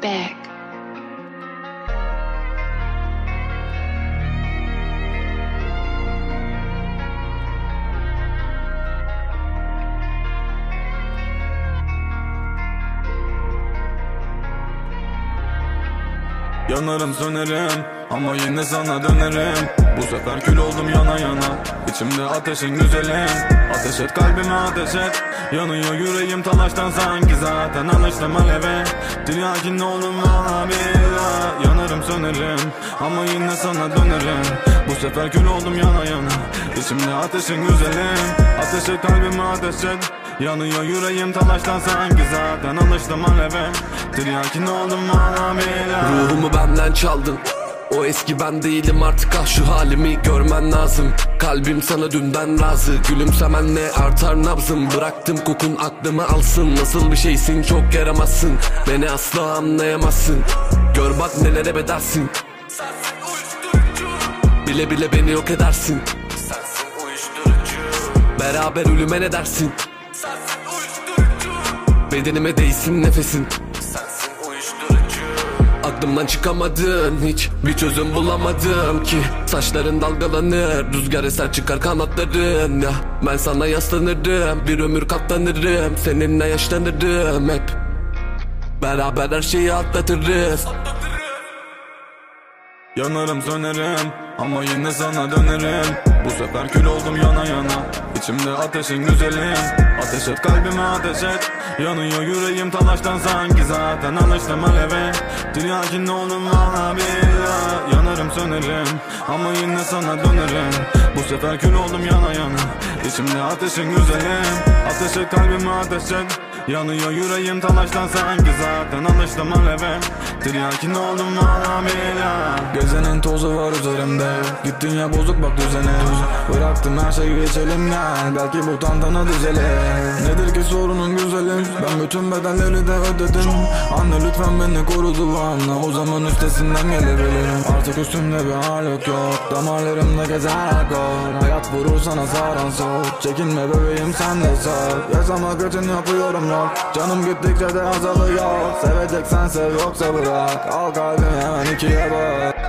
back. Yanarım sönerim ama yine sana dönerim. Bu sefer kül oldum yana yana. İçimde ateşin güzelim. Ateş et kalbime ateş et. Yanıyor yüreğim talaştan sanki zaten alıştım aleve. Tiryakin oldum valla billah. Yanarım sönerim ama yine sana dönerim. Bu sefer kül oldum yana yana. İçimde ateşin güzelim. Ateş et kalbime ateş et. Yanıyor yüreğim talaştan sanki zaten alıştım aleve. Tiryakin oldum valla billah. Ruhumu benden çaldın. O eski ben değilim artık, ah şu halimi görmen lazım. Kalbim sana dünden razı. Gülümsemenle artar nabzım. Bıraktım kokun aklımı alsın. Nasıl bir şeysin çok yaramazsın. Beni asla anlayamazsın. Gör bak nelere bedelsin. Bile bile beni yok edersin. Beraber ölüme ne dersin? Bedenime değsin nefesin. Aklımdan çıkamadın hiç, bir çözüm bulamadım ki. Saçların dalgalanır, rüzgar eser çıkar kanatların ya. Ben sana yaslanırım, bir ömür katlanırım. Seninle yaşlanırım hep. Beraber her şeyi atlatırız. Yanarım sönerim ama yine sana dönerim. Bu sefer kül oldum yana yana. İçimde ateşin güzelim. Ateş et kalbime ateş et. Yanıyor yüreğim talaştan sanki zaten alıştım aleve. Tiryakin oldum valla billah. Yanarım sönerim ama yine sana dönerim. Bu sefer kül oldum yana yana. İçimde ateşin güzelim. Ateş et kalbime ateş et. Yanıyor yüreğim talaştan sanki zaten alıştım aleve. Tiryakin oldum valla billah. Gezenin tozu var üzerimde. Gittin ya bozuk bak düzene. Bıraktım her şeyi geçelim gel. Belki bu tantana düzelir. Nedir ki sorunun güzelim? Ben bütün bedelleri de ödedim. Anne lütfen beni koru duvarla. O zaman üstesinden gelebilirim. Artık üstümde bir halik yok. Damarlarımda gezer alkol. Hayat vurur sana saran soğuk. Çekinme bebeğim sen de sor. Yaşamak için yapıyorum rol. Canım gittikçe de azalıyor. Seveceksen sev yoksa bırak. Al kalbimi hemen ikiye bak.